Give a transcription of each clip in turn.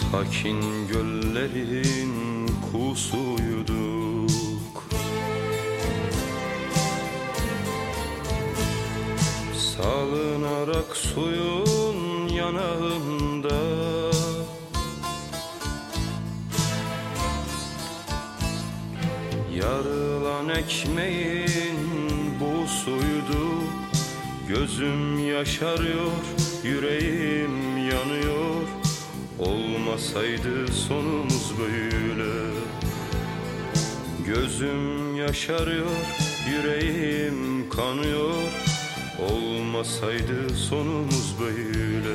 Sakin göllerin kusuyduk, salınarak suyun yanağında. Yarılan ekmeğin busuydu, gözüm yaşarıyor, yüreğim yanıyor. Olmasaydı sonumuz böyle. Gözüm yaşarıyor, yüreğim kanıyor. Olmasaydı sonumuz böyle.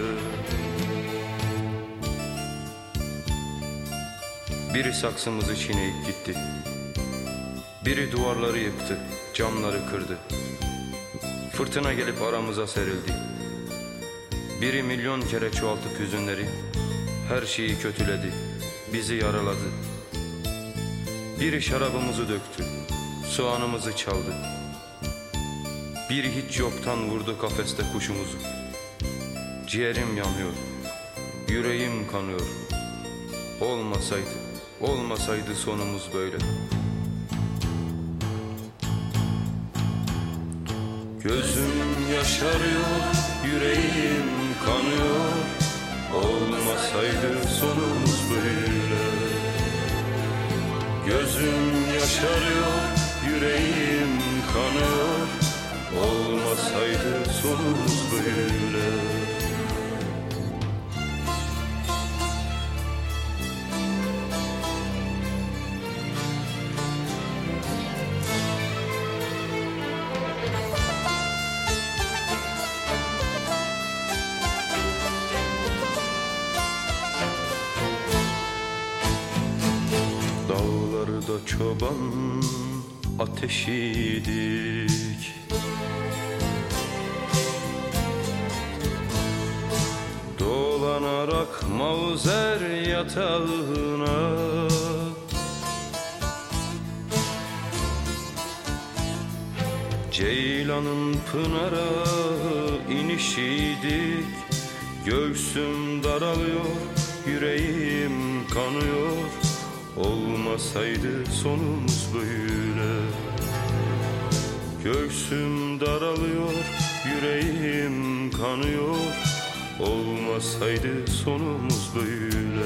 Biri saksımızı çiğneyip gitti, biri duvarları yıktı, camları kırdı. Fırtına gelip aramıza serildi. Biri milyon kere çoğaltıp hüzünleri, her şeyi kötüledi, bizi yaraladı. Biri şarabımızı döktü, soğanımızı çaldı. Biri hiç yoktan vurdu kafeste kuşumuzu. Ciğerim yanıyor, yüreğim kanıyor. Olmasaydı sonumuz böyle. Gözüm yaşarıyor, yüreğim kanıyor. Olmasaydı sonumuz böyle. Gözüm yaşarıyor, yüreğim kanıyor. Olmasaydı sonumuz böyle. Dağlarda çoban ateşiydik, dolanarak mavzer yatağına. Ceylanın pınara inişiydik, göğsüm daralıyor, yüreğim kanıyor. Olmasaydı sonumuz böyle. Göğsüm daralıyor, yüreğim kanıyor. Olmasaydı sonumuz böyle.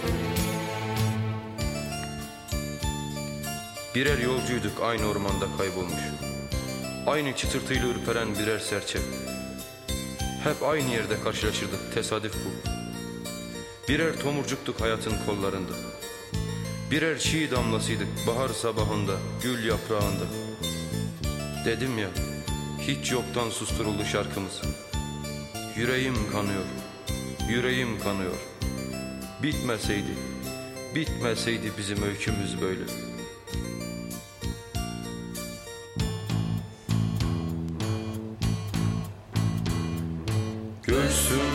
Birer yolcuyduk, aynı ormanda kaybolmuş. Aynı çıtırtıyla ürperen birer serçe. Hep aynı yerde karşılaşırdık, tesadüf bu. Birer tomurcuktuk hayatın kollarında. Birer çiğ damlasıydık bahar sabahında, gül yaprağında. Dedim ya, hiç yoktan susturuldu şarkımız. Yüreğim kanıyor, yüreğim kanıyor. Bitmeseydi bizim öykümüz böyle. Göğsüm